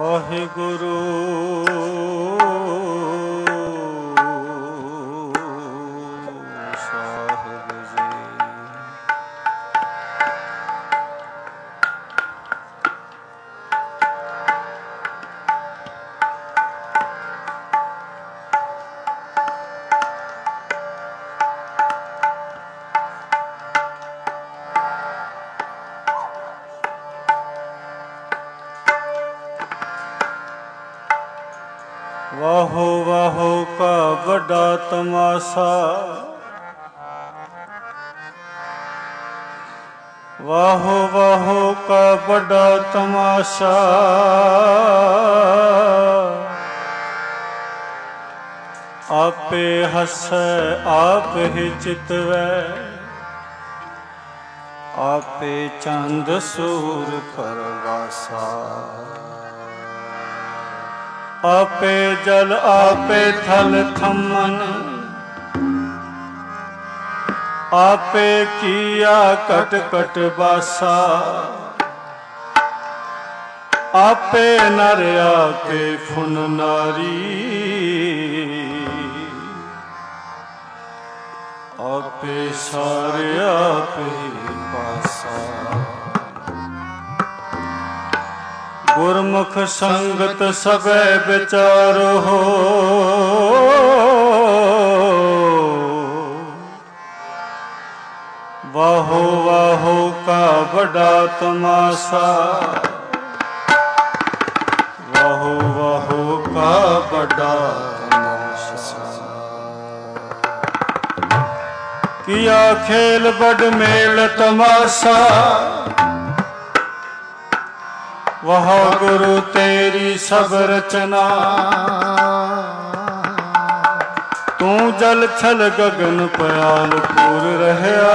ਵਾਹਿਗੁਰੂ ਸਾਹਿਬ ਜੀ। ਵਾਹੋ ਵਾਹੋ ਕਾ ਵੱਡਾ ਤਮਾਸ਼ਾ, ਵਾਹੋ ਵਾਹੋ ਕਾ ਵੱਡਾ ਤਮਾਸ਼ਾ, ਆਪੇ ਹੱਸੈ ਆਪ ਹੀ ਚਿਤਵੈ, ਆਪੇ ਚੰਦ ਸੂਰ ਪਰਵਾਸਾ, ਆਪੇ ਜਲ ਆਪੇ ਥਲ ਥੰਮਨ, ਆਪੇ ਕੀਆ ਕਟ ਕਟ ਬਾਸਾ, ਆਪੇ ਨਰ ਆਪੇ ਫੁਨ ਨਾਰੀ, ਆਪੇ ਸਾਰੇ ਆਪੇ ਪਾਸਾ। ਗੁਰਮੁਖ ਸੰਗਤ ਸਭੈ ਵਿਚਾਰੋ, ਵਾਹੋ ਵਾਹੋ ਕਾ ਵੱਡਾ ਤਮਾਸ਼ਾ, ਵਾਹੋ ਵਾਹੋ ਕਾ ਵੱਡਾ ਤਮਾਸ਼ਾ। ਕੀਆ ਖੇਲ ਬੜ ਮੇਲ ਤਮਾਸ਼ਾ, ਵਾਹਿਗੁਰੂ ਤੇਰੀ ਸਭ ਰਚਨਾ, ਤੂੰ ਜਲ ਛਲ ਗਗਨ ਪਿਆਲ ਪੂਰ ਰਹਿਆ,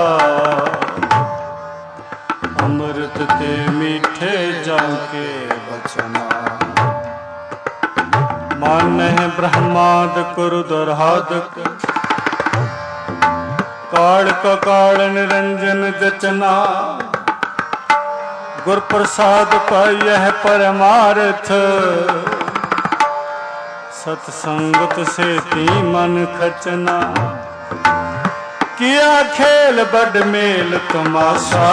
ਅੰਮ੍ਰਿਤ ਤੇ ਮੀਠੇ ਜਲ ਕੇ ਬਚਨਾ। ਮਾਨਹਿ ਬ੍ਰਹਮਾਦ ਕੁਰ ਦੁਰਹਾਦਕ, ਕਾਲ ਕਕਾਲ ਨਿਰੰਜਨ ਜਚਨਾ, ਗੁਰ ਪ੍ਰਸਾਦ ਪਾਈਐ ਪਰਮਾਰਥ, ਸਤ ਸੰਗਤ ਸੇਤੀ ਮਨ ਖਚਨਾ। ਕੀਆ ਖੇਲ ਬੜ ਮੇਲ ਤਮਾਸ਼ਾ,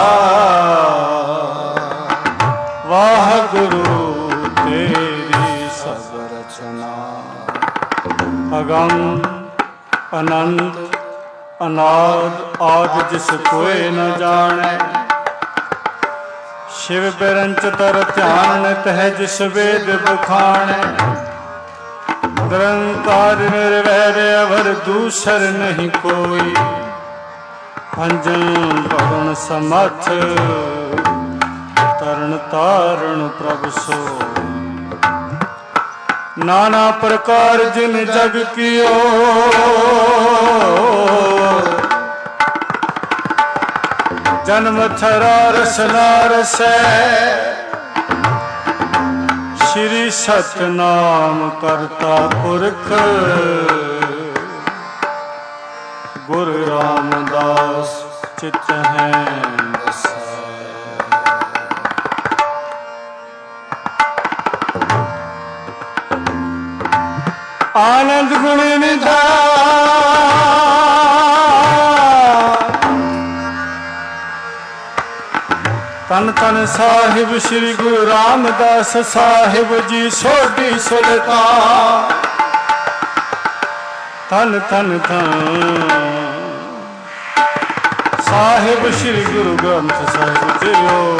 ਵਾਹਿਗੁਰੂ ਤੇਰੀ ਸਭ ਰਚਨਾ। ਅਗੰਮ ਅਨੰਤ ਅਨਾਦ ਆਦਿ ਜਿਸ ਕੋਇ ਨ ਜਾਣੈ, शिव बिरंच तर ध्यान तह जिस वेद बखाणै, निरंकार निर्वैर अवर दूसर नहीं कोई, अंजन पवन समर्थ तरन तारण प्रभ सोई। नाना प्रकार जिन जग कियो, जन्म थरा रसना रसै, श्री सतनाम करता पुरख, गुरु रामदास चित है बसै। आनंद गुण निधान, तन तन साहिब श्री गुरु रामदास साहिब जी सोढ़ी सुल्तान। तन तन तन साहिब श्री गुरु ग्रंथ साहिब जी।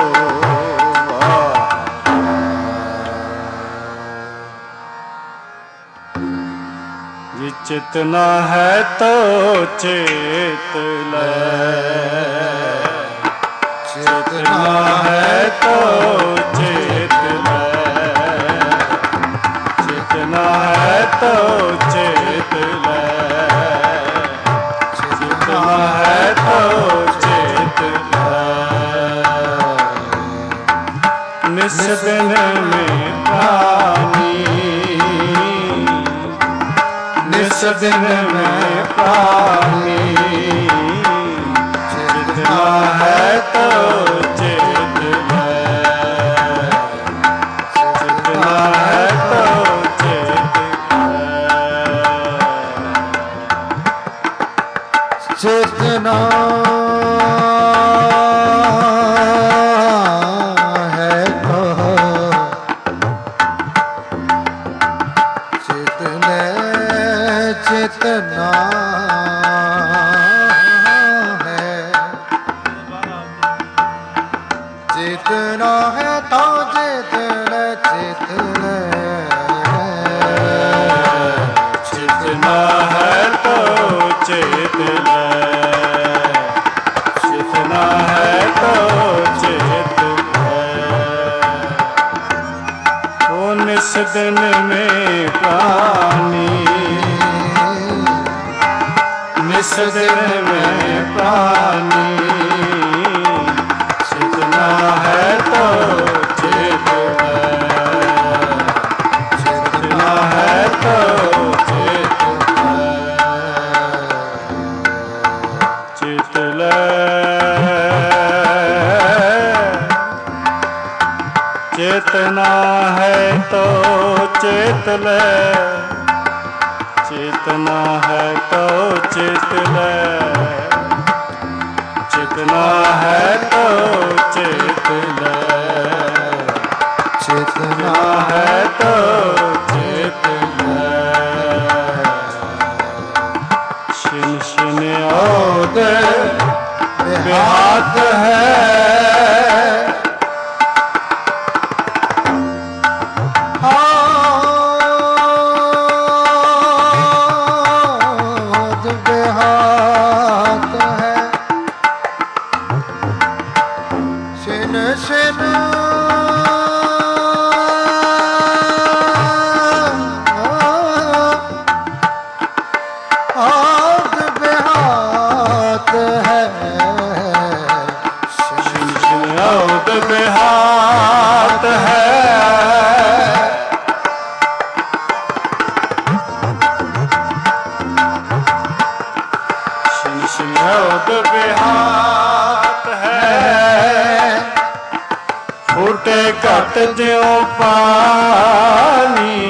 जी चितना है तो चेत ले, चेतना है तो चेत ले, चेतना है तो चेत ले, चेतना है तो चेत ले। निस दिन में प्राणी, निस दिन में प्राणी, चेतना है तो चेत ले, चेतना तो चेतन चेतन चेतना है तो चेतन चेतना है तो चेतन ओ निस दिन में प्राणी निस दिन में प्राणी चेतना है तो चेतन चेतना है तो चेतन चेतना है तो चेतन चेतना है तो चेतन चेतना है तो चेतन चेतना है तो चेतन शिन शिन ओद बेहात है बेहात है शिन शिन बेहात है फूटे घट ज्यों पानी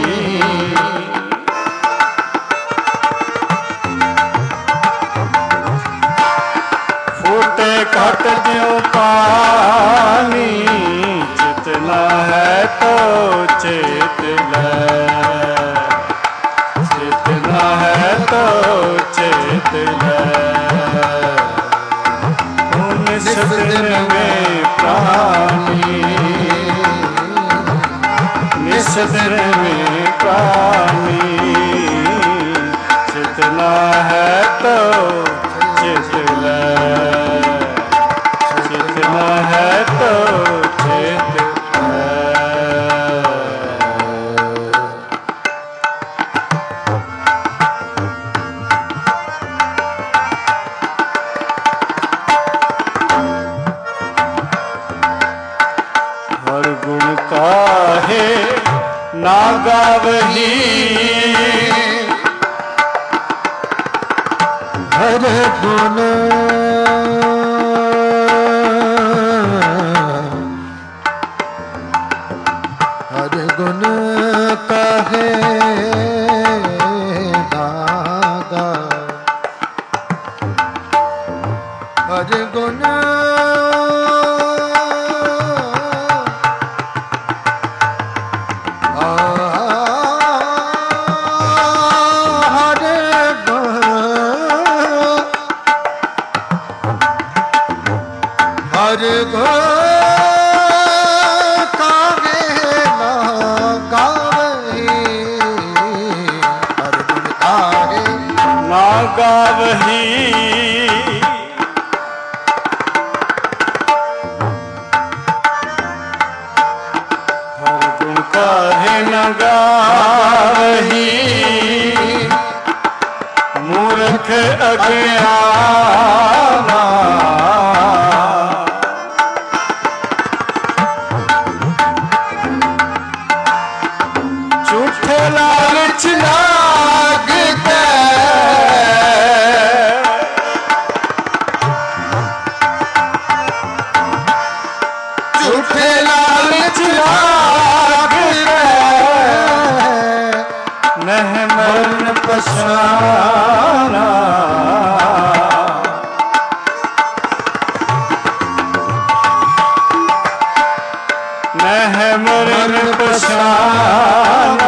फूटे घट ज्यों पानी चेतना है तो चेतन चेतना है तो चेतन निस दिन में प्राणी निस दिन में प्राणी चेतना है तो चेतन चेतना है तो चेतन हर गुण काहे ना गावही हर गुण हर गुण कहे दागा हर गुण हर गो काहे ना गावही हर गुण काहे ना गावही हर गुण काहे न गावही मूर्ख अज्ञाना झूठे लालच लाग के झूठे लालच लाग के नह मरण पछाना नह मरण पछाना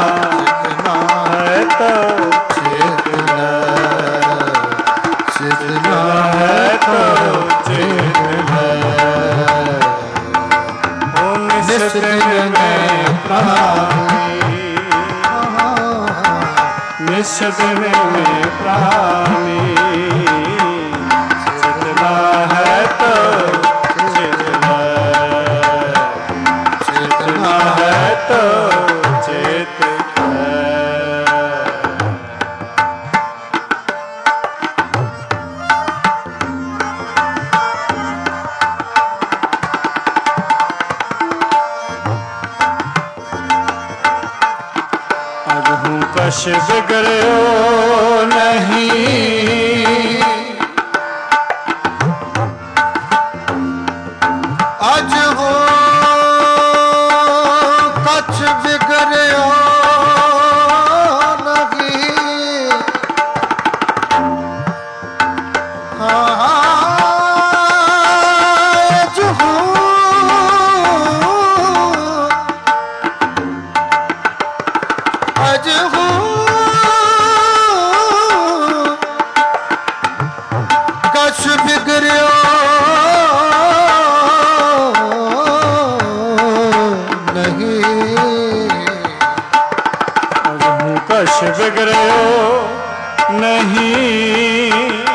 है तो चेतना चेतना है तो चेतना निस दिन में प्राणी, निस दिन में प्राणी, चितना है तो चितना, चितना है तो चेत है। कश बिगड़ो नहीं, अज हो कछ बिगड़ो नहीं, अज हो अज हो कछ बिगड़ो नहीं, कश बिगड़ो नहीं,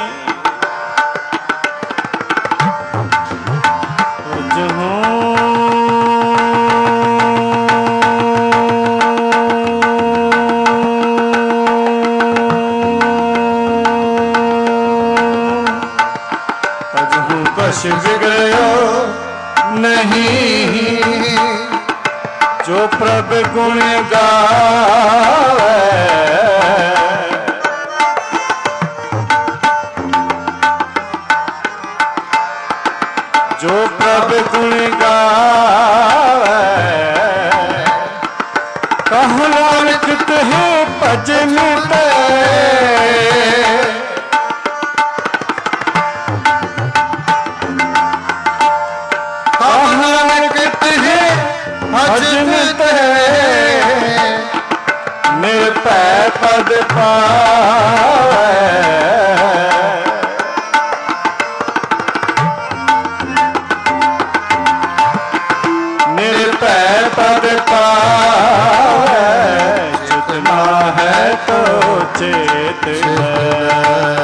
कश बिगड़ो नहीं, जो प्रभ गुण गावे, जो प्रभ गुण गावे, कहु नानक तुहे भजन ते, भजन ते निर्भय पद पावै, निर्भय पद पावै, चितना है तो चेत है,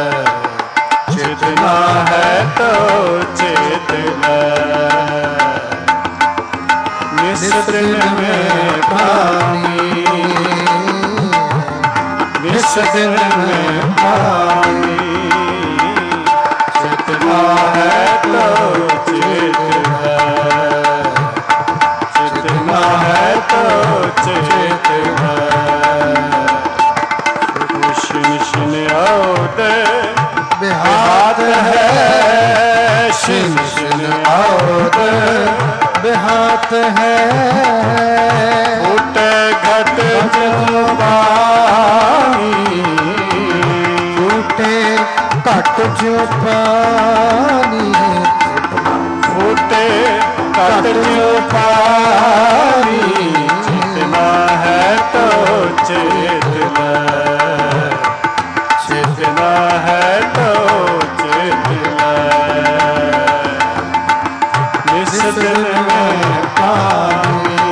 चितना है तो चेत है। निस दिन में प्राणी, निस दिन में प्राणी, चितना है तो चेत है, चितना है तो चेत है। शिन शिन औदे बिहात है, शिन शिन औदे बेहात है, फूटे घट जो पानी, फूटे घट जो पानी, फूटे घट जो पानी, चितना है तो चेतना, चितना है तो चेतना। निस दिन में प्राणी,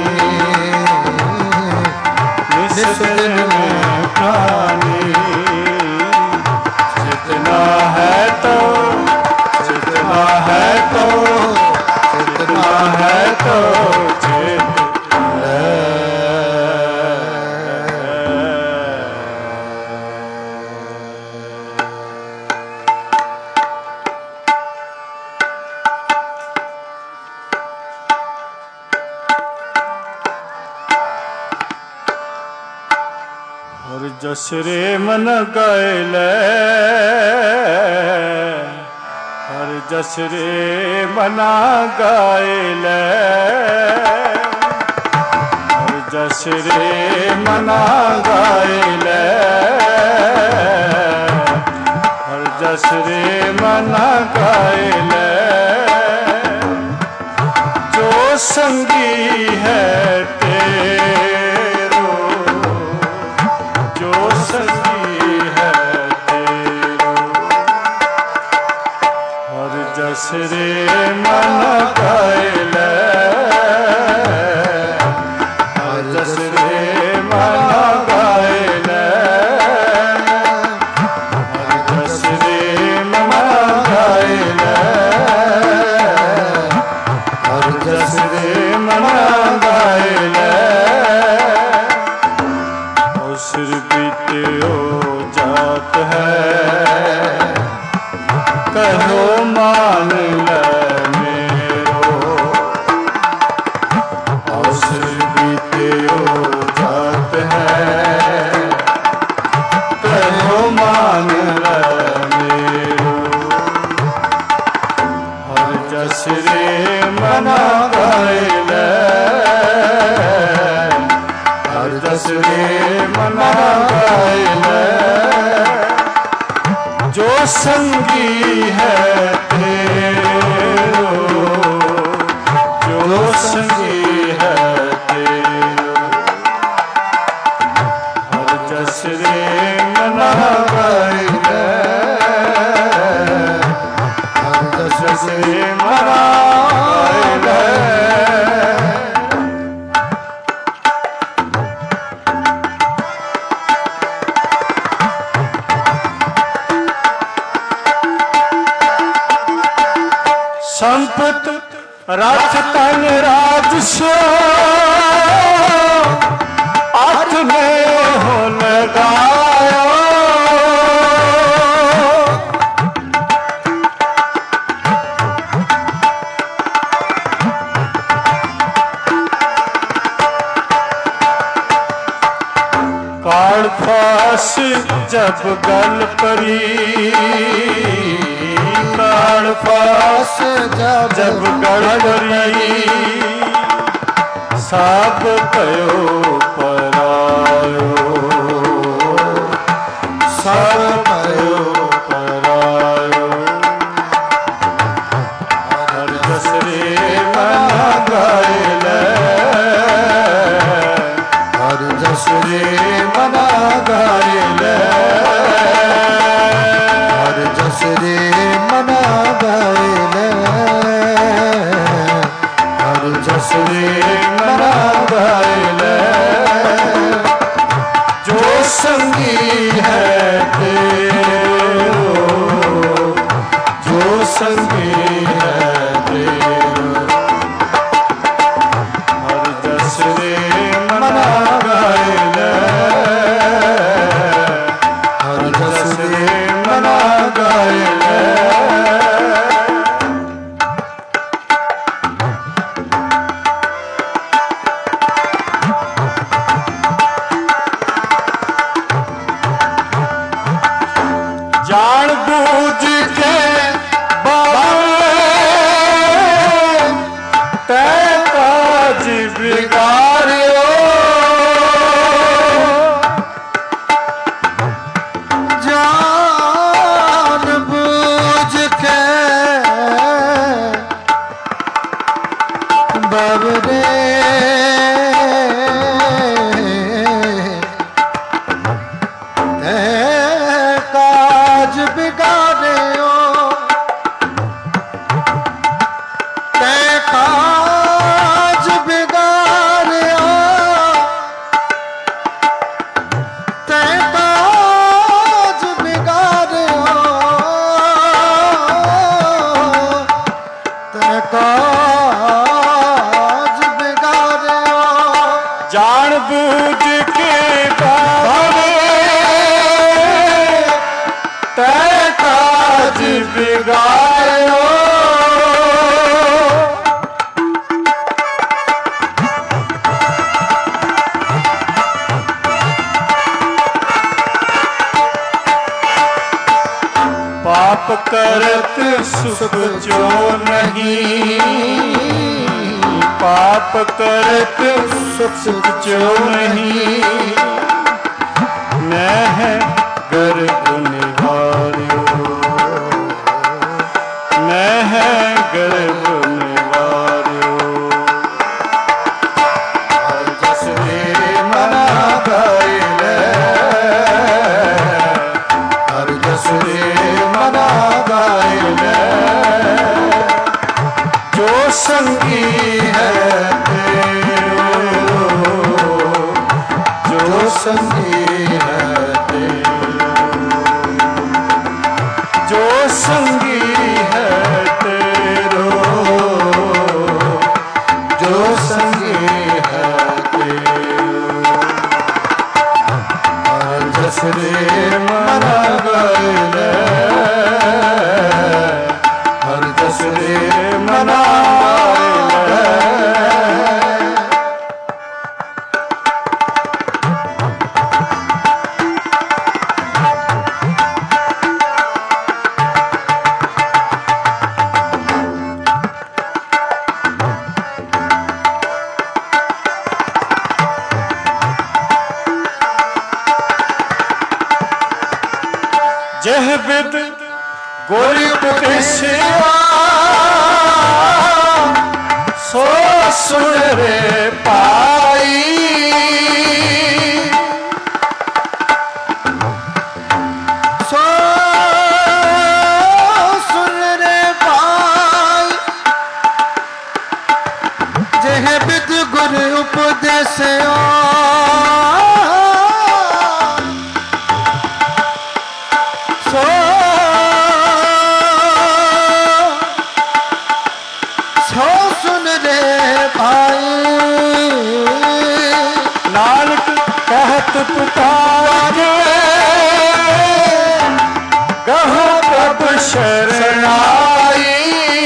निस दिन में प्राणी, चितना है तो, चितना है तो, चितना है तो चेत है। हर जस रे मन गायले, हर जस रे मना गायले, हर जस रे मना गायले, हर जस रे मना गायले, जो संगी है तेरो, जो संगी है तेरो, हर जस रे मन गायले, संगी है तेरो, जो संगी है तेरो, हर जस रे मना गाइले, हर जस रे मना गाइले। संपत रथ तन राज सो हाथ में हो लगायो, काल फास जब गल परी, काल फास जब गल परी, सब कयो परायो, सब कयो परायो, हर जस रे मना गाइले, हर जस रे मना गाइले, हर जस रे मना गाइले, हर जस रे मना गाइले। जो संगी है तेरो, जो संगी है तेरो, हर जस रे मना गाइले, हर जस रे मना गाइले। जान बूझ के बाबे तै काज बिगाड़ियो, जान बूझ के बाबरे काज बिगाड़ियो, ते काज बिगाड़ियो, ते काज बिगाड़ियो, ते काज बिगाड़ियो। जान बूझ के बाबे तै काज बिगाड़ियो, पाप करत सुख जो नहीं, पाप करत सुख जो नहीं, मैं है गर्भ निवारियो, मैं है गर्भ निवारियो, हर जस रे मना गाइले, हर जस रे मना गाइले। जो संगी है तेरो, जो संगी है तेरो, जो संगी है तेरो, जो संगी है तेरो, हर जस रे मना गाइले, हर जस रे मना गाइले। जह बिद ਗੁਰ ਉਪਦੇਸਿਆ ਸੋ ਸੁਣ ਰੇ ਭਾਈ। ਸੋ ਸੁਣ ਰੇ ਭਾਈ, ਜਿਹ ਬਿਦ ਗੁਰ ਉਪਦੇਸਿਆ ਸੁਨ ਰੇ ਭਾਈ। ਨਾਨਕ ਕਹਿਤ ਪੁਕਾਰੇ ਕਹੋ ਪ੍ਰਭ ਸ਼ਰਨਾਈ।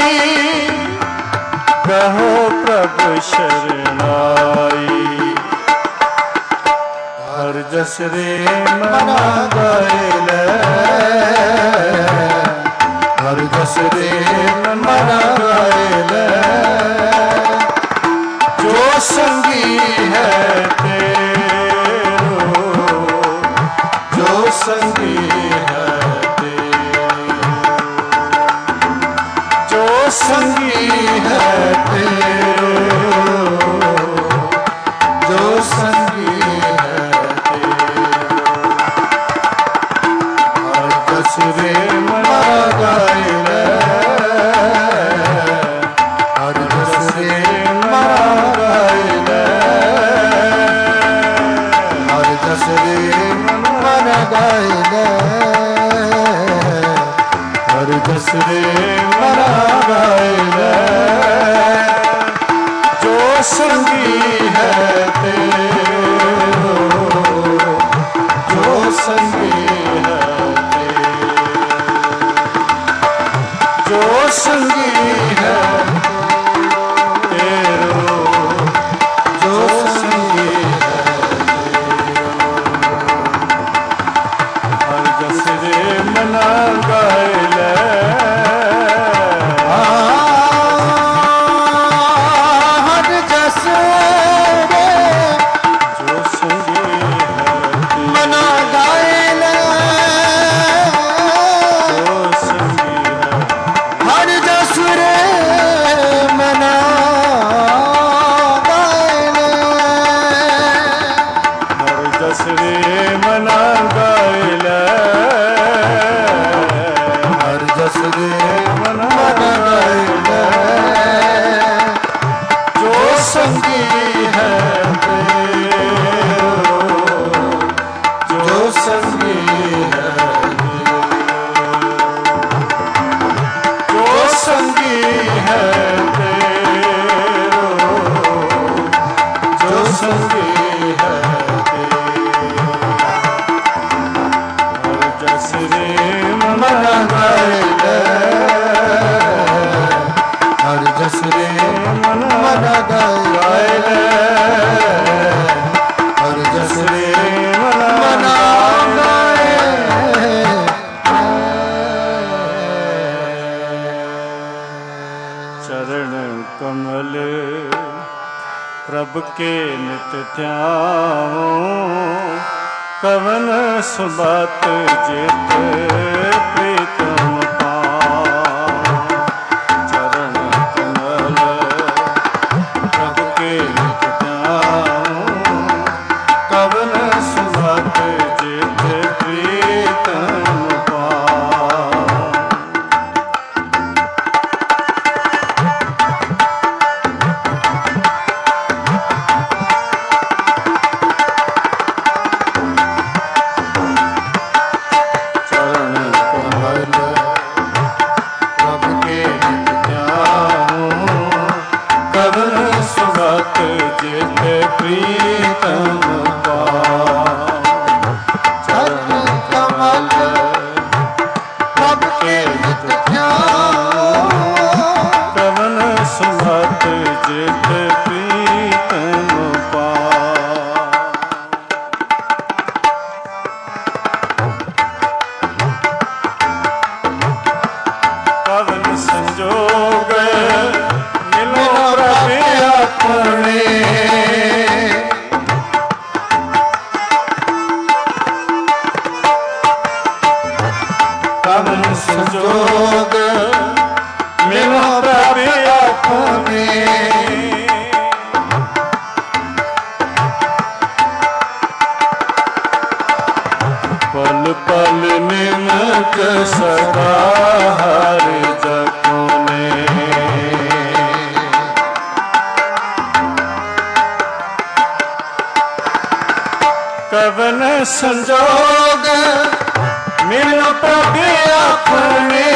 ਕਹੋ ਪ੍ਰਭ ਸ਼ਰਨਾਈ। ਹਰ ਜਸ ਰੇ ਮਨਾ ਗਾਏ ਲੈ। ਹਰ ਜਸ ਰੇ ਮਨਾ ਗਾਏ ਲੈ। ਜੋ ਸੰਗੀ ਹੈ ਤੇਰੋ, ਜੋ ਸੰਗੀ ਹੈ ਤੇਰੋ, ਜੋ ਸੰਗੀ ਹੈ ਤੇਰੋ, ਜੋ ਸੰਗੀ ਹੈ ਤੇਰੋ। ਹਰ ਜਸ ਰੇ ਮਨਾ ਗਾਏ ਲੈ। ਹਰ ਜਸ ਰੇ ਮਨਾ ਗਾਏ ਲੈ। ਹਰ ਜਸ ਰੇ ਮਨ ਗਾਏ ਲੈ। ਹਰ ਜਸ ਰੇ ਮਨਾ ਗਾਏ ਲੈ। ਜੋ ਸੰਗੀ ਹੈ ਤੇਰੋ, ਜੋ ਸੰਗੀ ਹੈ ਤੇਰੋ, ਜੋ ਸੰਗੀ ਹੈ ਤੇਰੋ, ਜੋ ਸੰਗੀ ਹੈ ਤੇਰੋ। ਹਰ ਜਸ ਰੇ ਮਨਾ ਗਾਏ ਲੈ। ਹਰ ਜਸ ਰੇ ਜੋ ਸੰਗੀ ਹੈ ਮਨ ਗਾਏ ਲੈ। ਜੋ ਸੰਗੀ ਹੈ। ਹਰ ਜਸ ਰੇ ਮਨ ਗਾਏ ਲੈ। ਹਰ ਜਸ ਰੇ ਮਨਾ ਗਾਏ ਲੈ। ਹਰ ਜਸ ਰੇ ਮਨਾ ਮਨ ਗਾਏ ਲੈ। ਜੋ ਸੰਗੀ ਹੈ ਤੇਰੋ, ਜੋ ਸੰਗੀ ਹੈ ਤੇਰੋ, ਜੋ ਸੰਗੀ ਹੈ ਤੇਰੋ, ਜੋ ਸੰਗੀ ਹੈ ਤੇਰੋ। ਹਰ ਜਸ ਰੇ ਮਨਾ ਗਾਏ ਲੈ। ਹਰ ਜਸ ਰੇ ਮਨ ਮਨ ਗਾਏ ਲੈ। ਹਰ ਜਸ ਰੇ ਮਨ ਮਨਾ ਗਾਏ ਚਰਨ ਕਮਲ ਪ੍ਰਭ ਕੇ ਨਿਤ ਧਿਆਵੋ। ਕਵਨ ਸੁਬਤ ਜਿਤ ਪ੍ਰੀਤਮ ਪਾਉ। ਚਰਨ ਕਮਲ ਪ੍ਰਭ ਕੇ ਨਿਤ ਧਿਆਵੋ। ਕਵਨ ਸੁਬਤ ਜਿਤ ਪ੍ਰੀਤਮ ਪਾਉ। ਚਰਨ ਕਮਲ ਪ੍ਰਭ ਕੇ ਨਿਤ ਧਿਆਵੋ। ਕਵਨ ਸੁਬਤ ਜਿਤ ਪ੍ਰੀਤਮ ਪਾਉ। ਚਰਨ ਕਮਲ ਪ੍ਰਭ ਕੇ ਨਿਤ ਧਿਆਵੋ। ਕਵਨ ਸੁਬਤ ਜਿਤ ਪ੍ਰੀਤਮ ਪਾਉ। ਕਵਨ ਸੰਜੋਗ ਮਿਲੋ ਪ੍ਰਭ ਆਪਣੇ। ਨਿਮਕ ਸਦਾ ਹਰ ਜਪਨੇ। ਕਵਨ ਸੰਜੋਗ ਮਿਲ ਪ੍ਰਭ ਆਪਣੇ,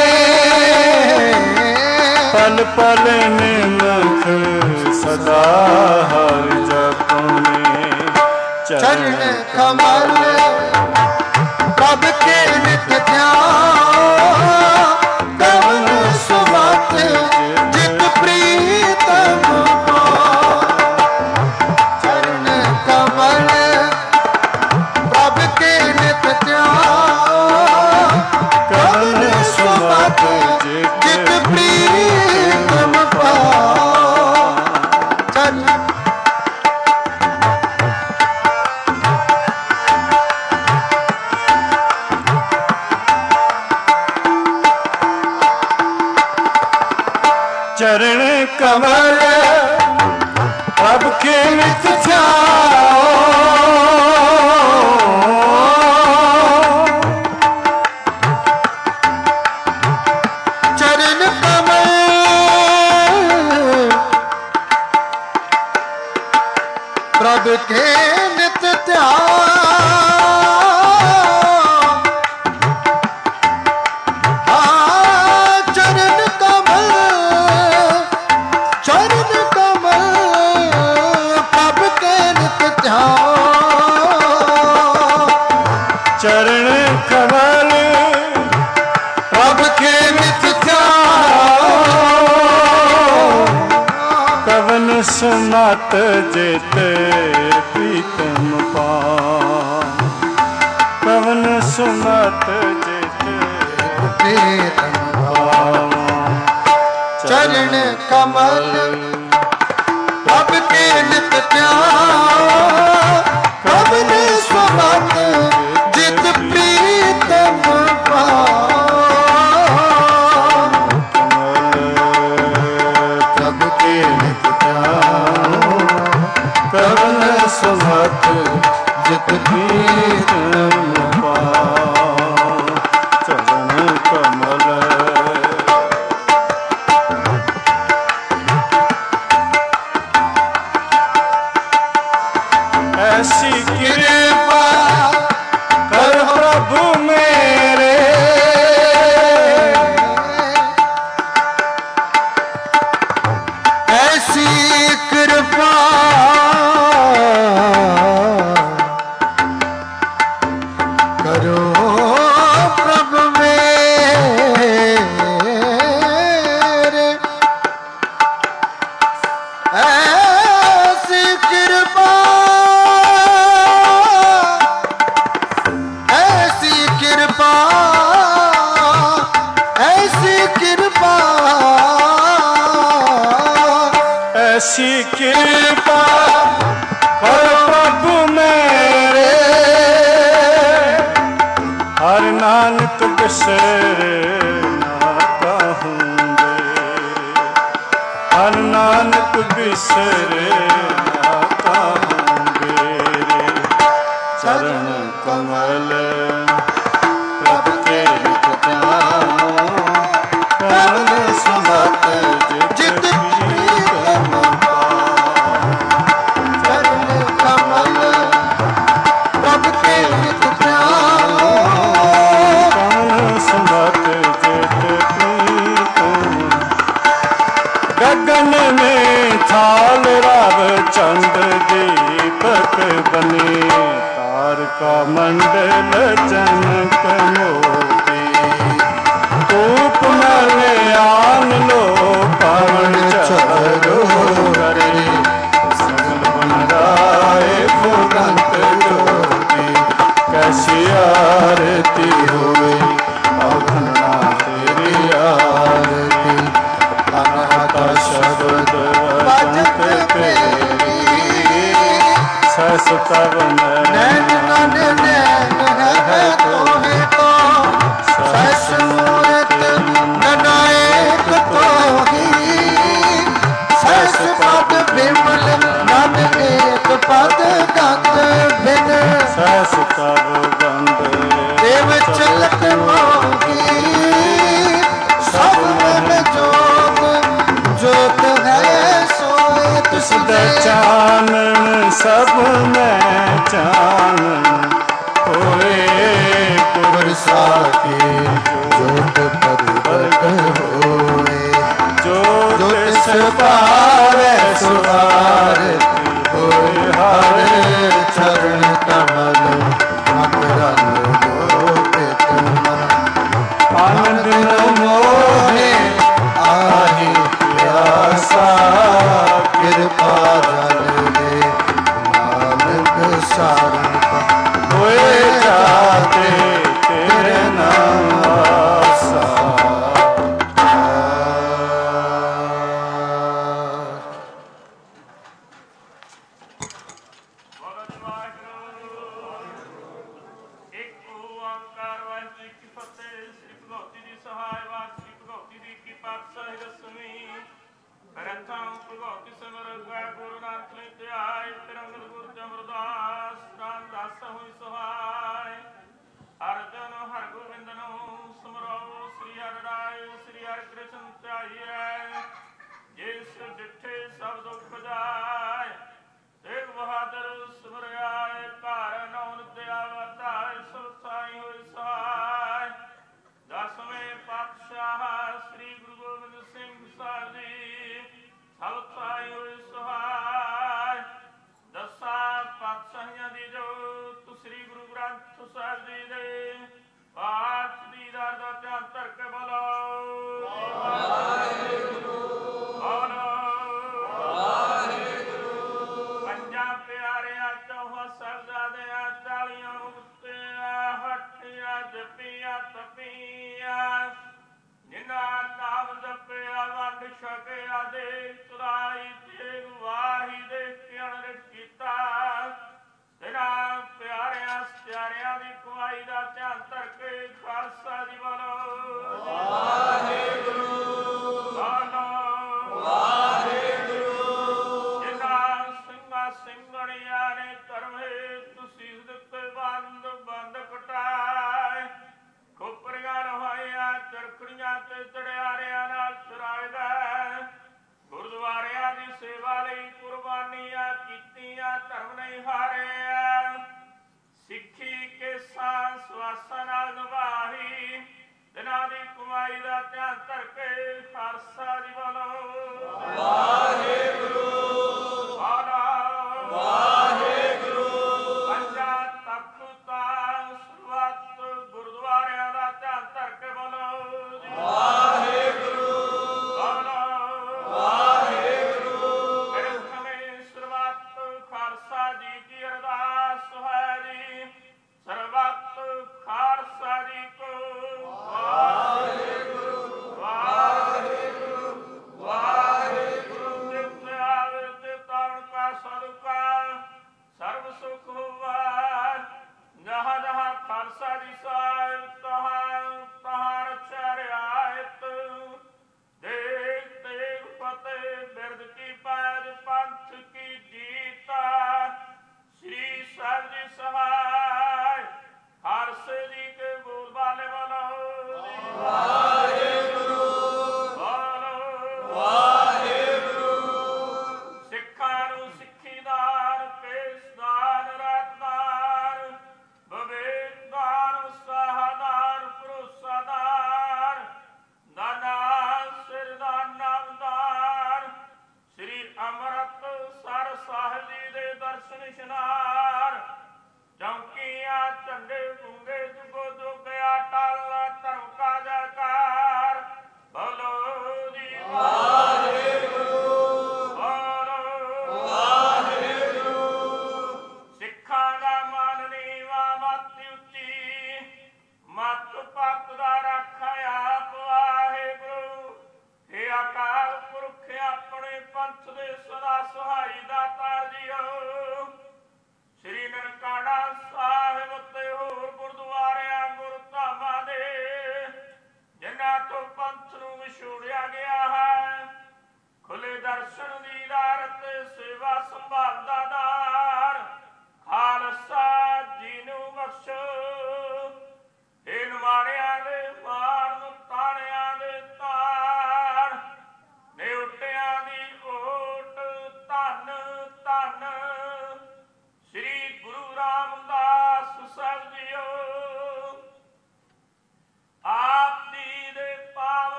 ਪਲ ਪਲ ਨਿਮਕ ਸਦਾ ਹਰ ਜਪਨੇ। ਚਰਨ ਕਮਲ ਪ੍ਰਭ ਕੇ ਨਿਤ ਧਿਆਨ, ਕਵਨ ਸੁਮਤ ਜਿਤ ਪ੍ਰੀਤਮ ਪਾਉ। ਚਰਨ ਕਮਲ ਪ੍ਰਭ ਕੇ ਨਿਤ ਧਿਆਨ, ਕਵਨ ਸੁਮਤ ਜਿਤ ਪ੍ਰੀਤਮ ਪਾਉ। ਚਰਨ ਚਰਨ ਕਮਲ ਪ੍ਰਭ ਕੇ ਨਿਤ ਧਿਆਓ, ਚਰਨ ਕਮਲ ਪ੍ਰਭ ਕੇ ਨਿਤ ਧਿਆਨ। ਚਰਨ ਕਮਲ ਪ੍ਰਭ ਕੇ ਨਿਤ ਧਿਆਨ। ਚਰਨ ਕਮਲ ਪ੍ਰਭ ਕੇ ਨਿਤ ਧਿਆਓ, ਕਵਨ ਸੁਮਤ ਜਿਤ ਪ੍ਰੀਤਮ ਪਾਉ। ਕਵਨ ਸੁਮਤ ਜਿਤ ਪ੍ਰੀਤਮ ਪਾਉ। ਚਰਨ ਕਮਲ ਪ੍ਰਭ ਕੇ ਨਿਤ ਧਿਆਨ, ਕਵਨ ਸੁਮਤ ਜਿਤ ਪ੍ਰੀਤਮ ਪਾਉ। ਪ੍ਰਭ ਕੇ ਨਿਤ ਧਿਆਨ, ਕਵਨ ਸੁਮਤ ਜਿਤ ਪ੍ਰੀਤਮ ਪਾਉ। ਚਰਨ ਕਮਲ ऐसी कृपा कर प्रभु मेरे, ऐसी कृपा करो प्रभु मेरे। ऐसी कृपा ऐसी कृपा कर प्रभु मेरे, हर नानक बिसरे ना कहूँगे। हर नानक बिसरे ना कहूँगे। चरण कमल प्रभ के नित ध्यान, कवन सुमत जित प्रीतम पाउ। चरण कमल प्रभ के नित ध्यान, कवन सुमत जित प्रीतम। गगन में थाल राव चंद्र दीपक बने, तारका मंडल जनक मोती। धूप मलयान लो पवन चरो करे, सकल बन राय भुगंत ज्योति। कैसी आरती होए अघना तेरी आरती, अनहता शब्द वचन तेरी। सस तव नैन नन नैन है तोहे तो, सस मूरत ननायक तोही। सस पद बिमल नन एक पद गंध बिन, सस तव गंध देव ਚਾਨਣ ਸਭ ਮੈਂ ਚਾਨਣ ਹੋਏ ਗੁਰ ਸਾਖੀ ਜੋਤ ਪ੍ਰਗਟ ਹੋਏ ਜੋ ਤਿਸ ਪਾਵੈ ਸੁਆਰਥੀ ਹੋਏ ਹਰ ਚਰਨ ਕਮਲ ਮਕਰੰਦ ਲੋਕਿਤ ਮਨ ਆਨੰਦ ਨ ਮੋਹੇ ਆਹੀ ਪਿਆਸਾ ਕਿਰਪਾ ਜਲ ਦੇ ਨਾਨਕ ਸਾਰਨ ਹੋਏ ਜਾਤੇ ਤੇਰੇ ਨਾਮ ਆਸਾ।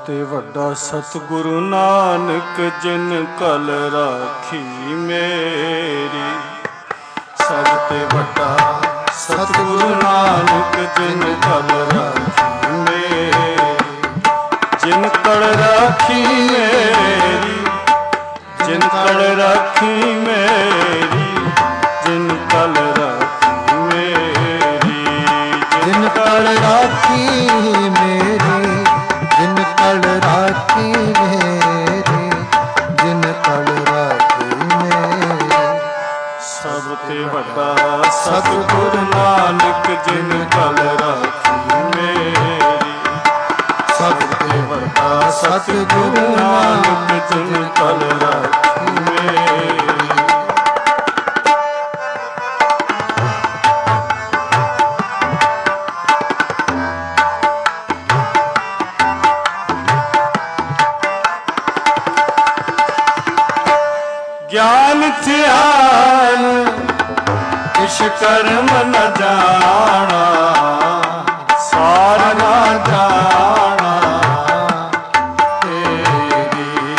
ਤੇ ਵੱਡਾ ਸਤਿਗੁਰੂ ਨਾਨਕ ਜਿਨ ਕਲ ਰਾਖੀ ਮੇਰੀ। ਸਭ ਤੇ ਵੱਡਾ ਸਤਿਗੁਰੂ ਨਾਨਕ ਜਿਨ ਕਲ ਰਾਖੀ ਮੇਰੀ। ਜਿਨ ਕਲ ਰਾਖੀ ਮੇਰੀ, ਜਿਨ ਕਲ ਰਾਖੀ ਮੇਰੀ, ਜਿਨ ਕਲ ਰਾਖੀ ਮੇਰੀ। ਜਿਨ ਕਲ ਰਾਖੀ ਮੇਰੀ, ਜਿਨ ਕਲ ਰਾਖੀ ਮੇਰੀ, ਜਿਨ ਕਲ ਰਾਖੀ ਮੇਰੀ। ਸਭ ਤੇ ਵੱਡਾ ਸਤਿਗੁਰ ਨਾਨਕ ਜਿਨ ਕਲ ਰਾਖੀ ਮੇਰੀ। ਸਭ ਤੇ ਵੱਡਾ ਸਤਿਗੁਰ ਨਾਨਕ ਜਿਨ ਕਲ ਰਾਖੀ ਮੇਰੀ। ਗਿਆਨ ਧਿਆਨ ਕਿਛ ਕਰਮ ਨ ਜਾਣਾ, ਸਾਰ ਨ ਜਾਣਾ ਤੇਰੀ।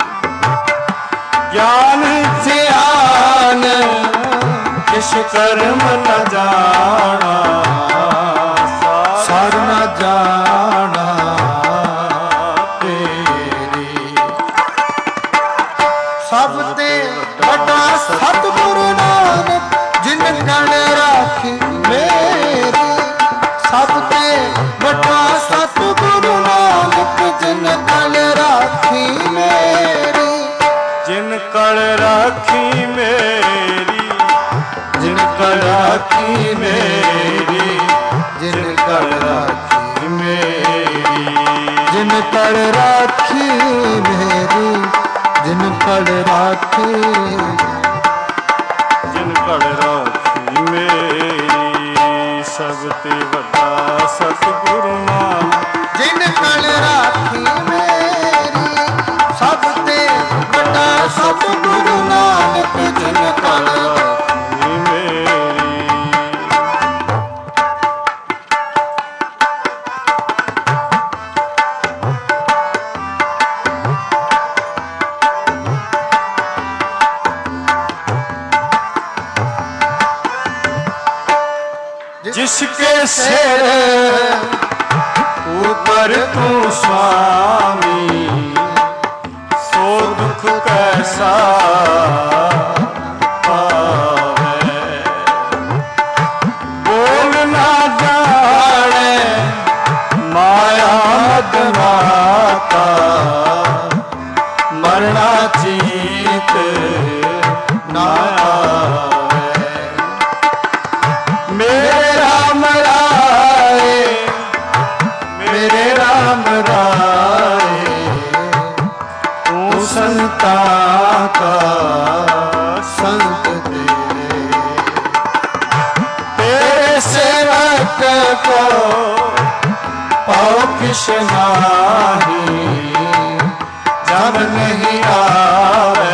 ਗਿਆਨ ਧਿਆਨ ਕਿਛ ਕਰਮ ਨ ਜਾਣਾ, ਸਾਰ ਨ ਜਾਣਾ ਤੇਰੀ। ਸਭ ਤੇ ਵੱਡਾ ਸਤਿਗੁਰੂ ਨਾਨਕ ਜਿਨ ਕਲ ਰਾਖੀ ਮੇਰੀ। ਸਭ ਤੇ ਵੱਡਾ ਸਤਿਗੁਰੂ ਨਾਨਕ ਜਿਨ ਕਲ ਰਾਖੀ ਮੇਰੀ। ਜਿਨ ਕਲ ਰਾਖੀ ਮੇਰੀ, ਜਿਨ ਕਲ ਰਾਖੀ ਮੇਰੀ, ਜਿਨ ਕਲ ਰਾਖੀ ਮੇਰੀ। ਜਿਨ ਕਲ ਰਾਖੀ ਮੇਰੀ, ਜਿਨ ਕਲ ਰਾਖੀ, ਜਿਨ ਕਲ ਰਾਖੀ ਮੇਰੀ। ਸਭ ਤੇ ਵੱਡਾ ਸਤਿਗੁਰੂ ਨਾਨਕ ਜਿਨ ਕਲ ਰਾਖੀ ਮੇਰੀ। ਸਭ ਤੇ ਵੱਡਾ ਸਤਿਗੁਰੂ ਨਾਨਕ ਜਿਨ ਕਲ ਰਾਖੀ ਮੇਰੀ। जिसके सिर ऊपर तू स्वामी, सो दुख कैसा पावे। बोल ना जाने माया मद माता, मरना चीत ना आवे। मेरे राम राय, मेरे राम राय, तू संता का संत तेरे। तेरे सेवक को पाओ किश नाही, जब नहीं आवे।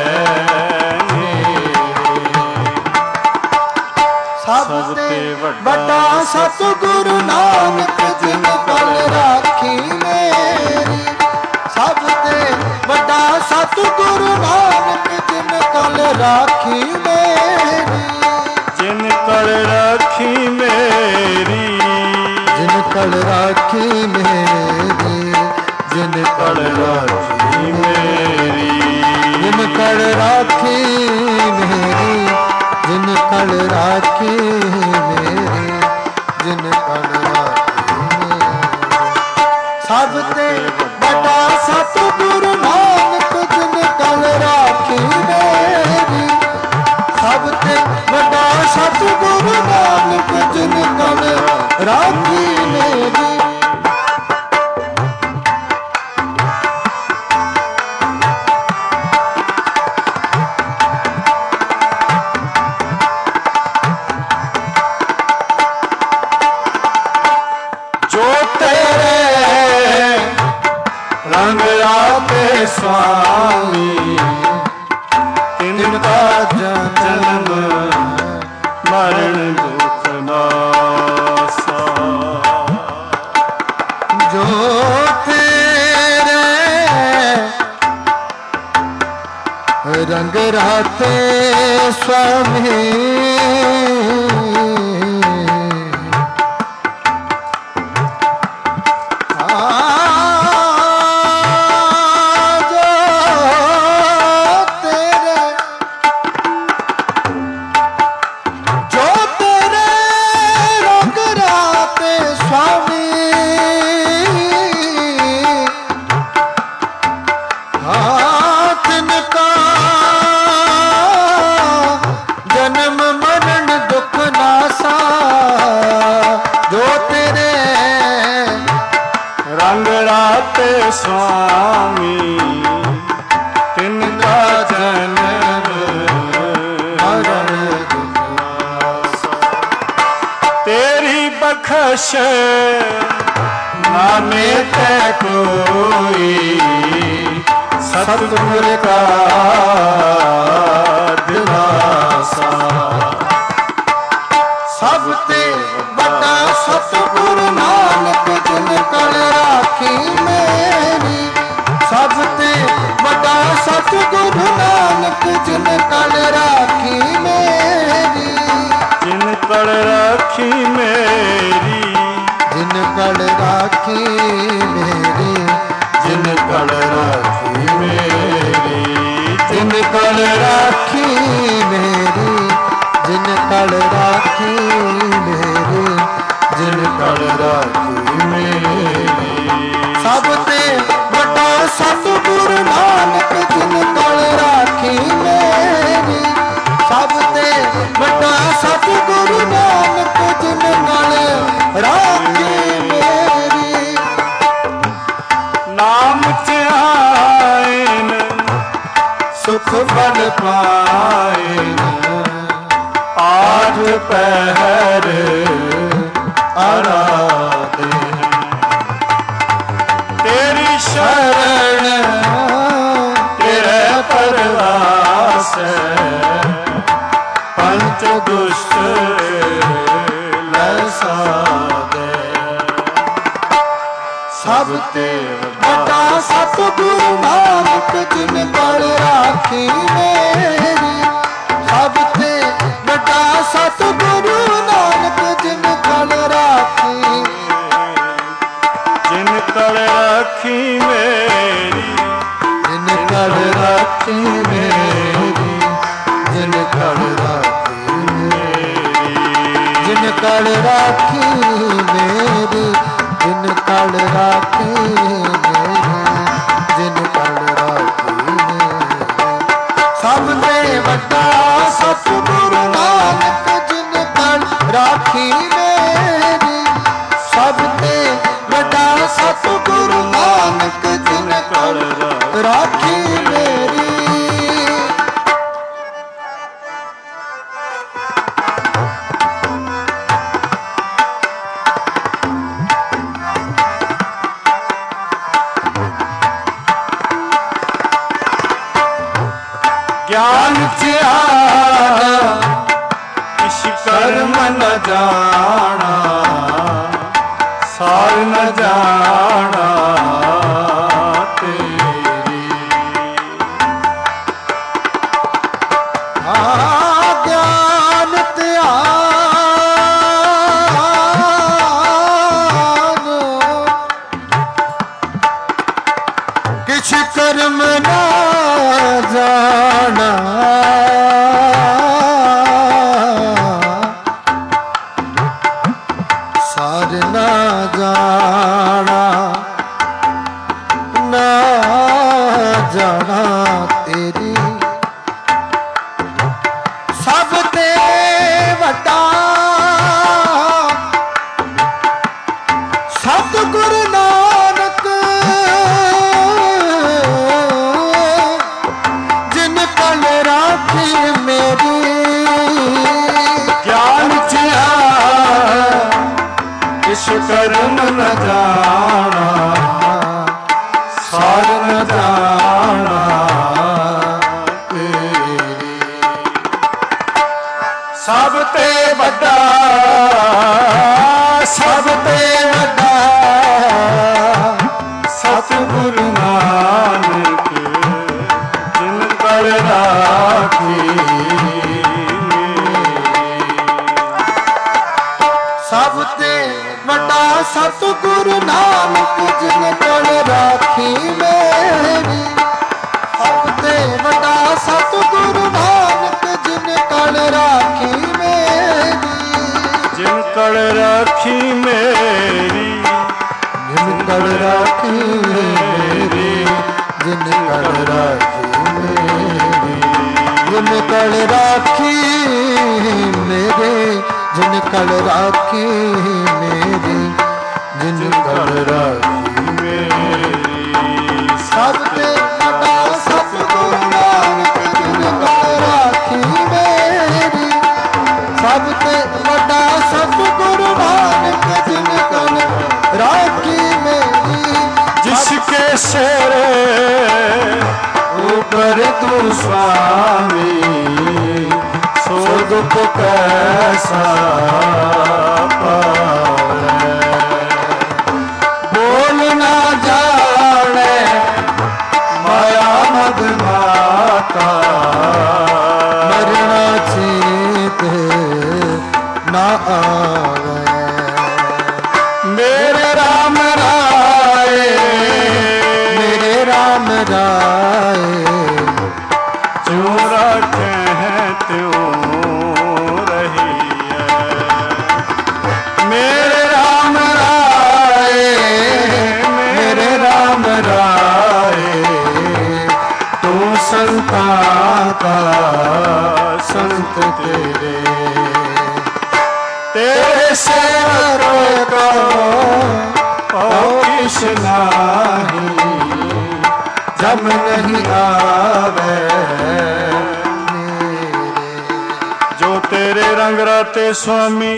ਸਭ ਤੇ ਵੱਡਾ ਸਤਿਗੁਰੂ ਨਾਨਕ ਜਿਨ ਕਲ ਰਾਖੀ ਮੇਰੀ। ਸਭ ਤੇ ਵੱਡਾ ਸਤਿਗੁਰੂ ਨਾਨਕ ਜਿਨ ਕਲ ਰਾਖੀ ਮੇਰੀ। ਜਿਨ ਕਲ ਰਾਖੀ ਮੇਰੀ, ਜਿਨ ਕਲ ਰਾਖੀ ਮੇਰੀ, ਜਿਨ ਕਲ ਰਾਖੀ ਮੇਰੀ। ਜਿਨ ਕਲ ਰਾਖੀ ਮੇਰੀ, ਜਿਨ ਕਲ ਰਾਖੀ ਮੇਰੀ, ਜਿਨ ਕਲ ਰਾਖੀ ਮੇਰੀ। ਸਭ ਤੇ ਵੱਡਾ ਸਤਿਗੁਰੂ ਨਾਨਕ ਜਿਨ ਕਲ ਰਾਖੀ ਮੇਰੀ। रंग राते स्वामी स्वामी तिनका जन्म मरण तेरी बख्श नामे ते कोई सतगुर का दिलासा सब ते बड़ा सतगुरु नानक जिन कल राखी मेरी सब ते बड़ा सतगुरु नानक जिन कल राखी मेरी जिन कल राखी मेरी जिन कल राखी मेरी जिन कल राखी मेरी जिन कल राखी मेरी जिन कल राखी मेरी जिन कल राखी मेरी सब ते बड़ा सतगुरु नानक जिन कल राखी मेरी सब ते बड़ा सतगुरु नानक जिन कल राखी मेरी नाम ध्यान सुख फल पाएन आठ पहर आराधे तेरी शरण तेरे परवास पंच दुष्ट लसादे सब ते बड़ा सतगुरु नानक जिन कल राखी मेरी सब ते बड़ा सतगुरु नानक जिन कल राखी जिन कल राखी मेरी जिन कल राखी मेरी जिन कल राखी मेरी जिन कल राखी मेरी जिन कल राखी मेरी जिन कल राखी मेरी सब ते बड़ा सतगुरु नानक जिन कल राखी मेरी सब ते बड़ा सतगुरु नानक जिन कल राखी मेरी ज्ञान त्यागा किस कर्म न जाना सार न जाना तेरी ज्ञान त्याग किस कर्म न जाना सार न जाना न जाना तेरी सब ते वड्डा सतगुरु नानक जिन कल राखी मेरी ज्ञान किस कर्म न जाना सार न जाना तेरी सब ते बड़ा सब ते बड़ा सतगुरु नानक जिन कल ਕਲ ਰਾਖੀ। ਸਭ ਤੇ ਵੱਡਾ ਸਤਿਗੁਰੂ ਨਾਨਕ ਜਿਨ ਕਲ ਰਾਖੀ ਮੇਰੀ। ਸਭ ਤੇ ਵੱਡਾ ਸਤਿਗੁਰੂ ਨਾਨਕ ਜਿਨ ਕਲ ਰਾਖੀ ਮੇਰੀ। ਜਿਨ ਕਲ ਰਾਖੀ ਮੇਰੀ, ਜਿਨ ਕਲ ਰਾਖੀ ਮੇਰੀ, ਜਿਨ ਕਲ ਰਾਖੀ ਮੇਰੀ, ਜਿਨ ਕਲ ਰਾਖੀ ਮੇਰੇ, ਜਿਨ ਕਲ ਰਾਖੀ ਮੇਰੀ, ਜਿਨ ਕਲ ਰਾਖੀ ਮੇਰੀ। ਸਭ ਤੇ ਵੱਡਾ ਸਤਿਗੁਰੂ ਨਾਨਕ ਜਿਨ ਕਲ ਰਾਖੀ ਮੇਰੀ। ਸਭ ਤੇ ਵੱਡਾ ਸਤਿਗੁਰੂ ਨਾਨਕ ਜਿਨ ਕਲ ਰਾਖੀ ਮੇਰੀ। जिसके सिर ऊपर तू स्वामी, सो दुख कैसा पावे। बोल ना जाने माया मद माता, मरना चेत ना आवे। मेरे राम राय, मेरे राम राय, जो रखे हैं त्यों रही है। मेरे राम राय, मेरे राम राय, तू संतां का संत तेरे। तेरे सेवक को किस नाही, जब नहीं आवे मेरे। जो तेरे रंग राते स्वामी,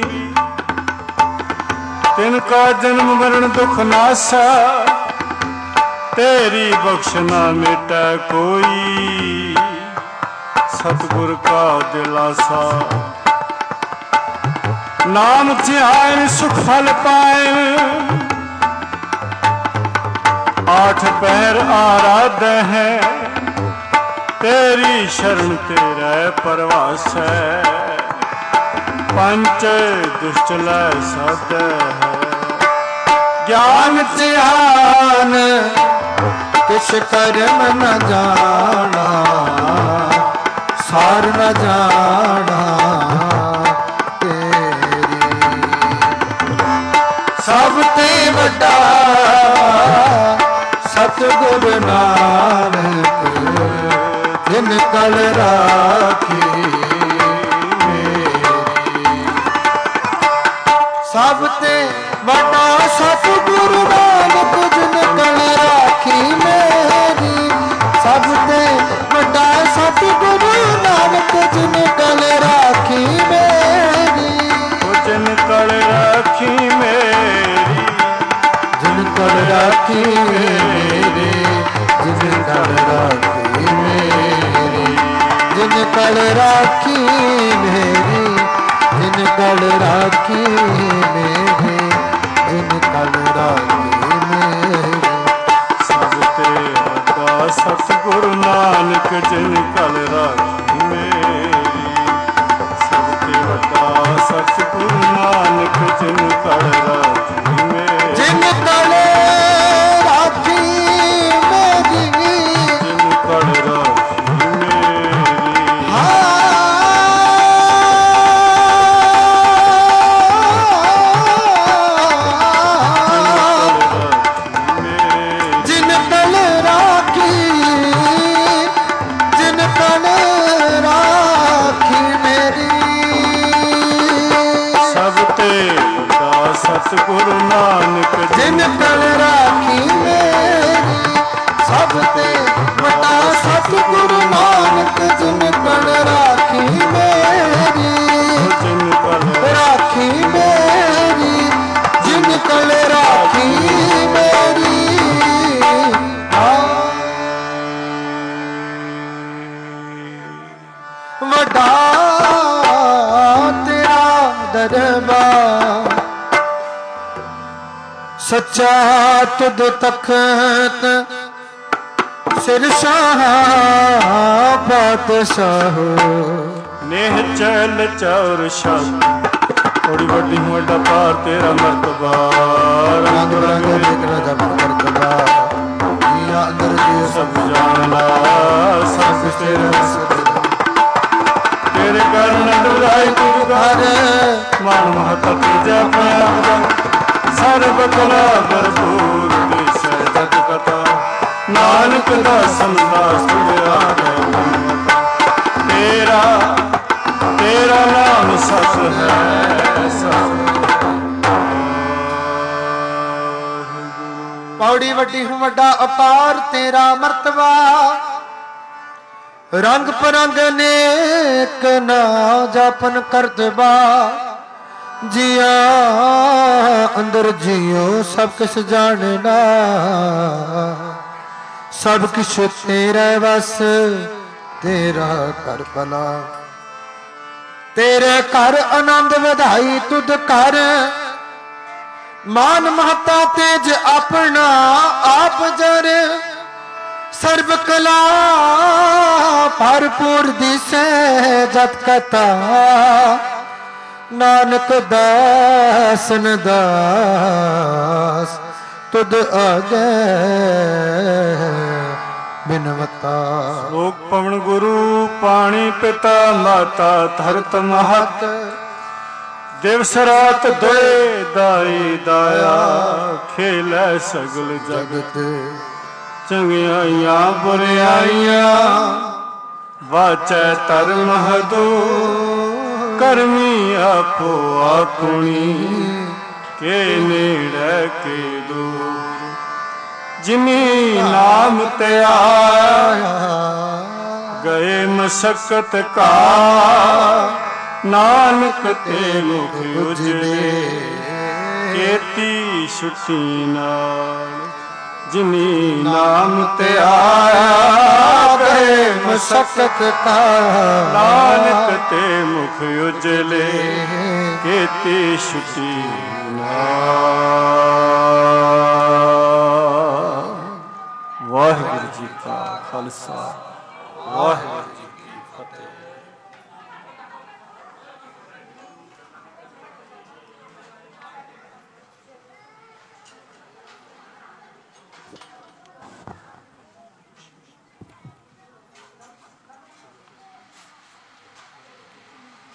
तिनका जन्म मरण दुख नासा। तेरी बख्श ना मिटा कोई, सतगुर का दिलासा। नाम ध्यान सुख फल पाए, आठ पैर आराध्य है। तेरी शरण तेरा परवास है, पंच दुष्ट लय सद है। ज्ञान ध्यान किस कर्म न जाना, सार न जाना तेरी। सब ते वड्डा सतगुरु नानक जिन कल राखी मेरी। सब ते वड्डा सतगुरु नानक जिन कल राखी मेरी। सब ते वड्डा सतगुरु नानक जिन कल राखी मेरी। जिन कल राखी मेरी, जिन कल राखी मेरी, जिन कल राखी मेरी, जिन कल राखी मेरी, जिन कल राखी मेरी, जिन कल राखी मेरी। सब ते वड्डा सतगुरु नानक जिन कल राखी मेरी। सब ते वड्डा सतगुरु नानक जिन कल राखी मेरी। जिन कल राखी मेरी, जिन कल राखी मेरी। जिन कल राखी, जिन कल राखी मेरी। सब ते वड्डा सतगुरु नानक जिन कल राखी मेरी। सब ते वड्डा सतगुरु नानक जिन कल राखी मेरी। जिन कल राखी मेरी, जिन कल राखी मेरी। वड्डा तेरा दरबार, सच्चा तुद तखत ਸਿਰ ਸ਼ਾਹ ਪਾਤਸ਼ਾਹ ਨੇਹ ਚਲ ਚੌਰ ਸ਼ਾਹ ਥੋੜੀ ਵੱਡੀ ਹੂੰ ਵੱਡਾ ਪਾਰ ਤੇਰਾ ਮਰਤਬਾ ਰੰਗ ਰੰਗ ਵਿਕਰ ਜਬ ਕਰਤਬਾ ਜੀਆ ਅੰਦਰ ਜੀ ਸਭ ਜਾਣਦਾ ਸਭ ਤੇਰੇ ਤੇਰੇ ਕਰਨ ਦੁਰਾਈ ਤੁਰ ਘਰ ਮਨ ਮਹਤਾ ਤੀਜਾ ਪਿਆ ਸਰਬ ਕਲਾ ਭਰਪੂਰ ਦੇਸ ਜਗ ਕਥਾ ਨਾਨਕ ਦਾ ਸੰਦਾ ਸੁਣਿਆ ਤੇਰਾ ਤੇਰਾ ਨਾਮ ਸਤ ਹੈ ਪੌੜੀ ਵੱਡੀ ਹੂੰ ਵੱਡਾ ਅਪਾਰ ਤੇਰਾ ਮਰਤਬਾ ਰੰਗ ਪਰੰਗ ਨੇਕ ਨਾ ਜਾਪਨ ਕਰਤਬਾ ਜੀਆ ਅੰਦਰ ਜੀਓ ਸਭ ਕਿਛ ਜਾਣਨਾ ਸਭ ਕਿਛ ਤੇਰਾ ਵਸ ਤੇਰਾ ਘਰ ਭਲਾ ਤੇਰੇ ਘਰ ਆਨੰਦ ਵਧਾਈ ਤੁਧ ਕਰ ਮਾਨ ਮਹਤਾ ਤੇਜ ਆਪਣਾ ਆਪ ਜਰ ਸਰਬ ਕਲਾ ਭਰਪੂਰ ਦਿਸੈ ਜਤ ਕਥਾ ਨਾਨਕ ਦਾਸਨ ਦਾਸ ਤੁਧ ਆਗੇ ਬਿਨਵਤਾ ਲੋਕ ਪਵਨ ਗੁਰੂ ਪਾਣੀ ਪਿਤਾ ਮਾਤਾ ਧਰਤ ਮਹਤ ਦਿਵਸ ਰਾਤ ਦੋਏ ਦਾਈ ਦਾਇਆ ਖੇਲੇ ਸਗਲ ਜਗਤ ਚੰਗਿਆਈਆਂ ਬੁਰਿਆਈਆਂ ਵਾਚੈ ਧਰਮ ਹਦੂ ਕਰਮੀ ਆਪੋ ਆਪਣੀ ਕੇ ਨੇੜੇ ਕੇ ਦੂਰ ਜਿਨੀ ਨਾਮ ਤੇ ਆਇਆ ਗਏ ਮਸਕਤ ਕਾ ਨਾਨਕ ਤੇ ਮੁਖ ਉਜਲੇ ਕੇਤੀ ਛੁੱਟੀ ਨਾਲ ਜਿਨੀ ਨਾਮ ਤੇ ਆਇਆ ਗਏ ਮਸਕਤ ਕਾ ਨਾਨਕ ਤੇ ਮੁਖ ਉਜਲੇ ਕੇਤੀ ਛੁੱਟੀ ਨਾਲ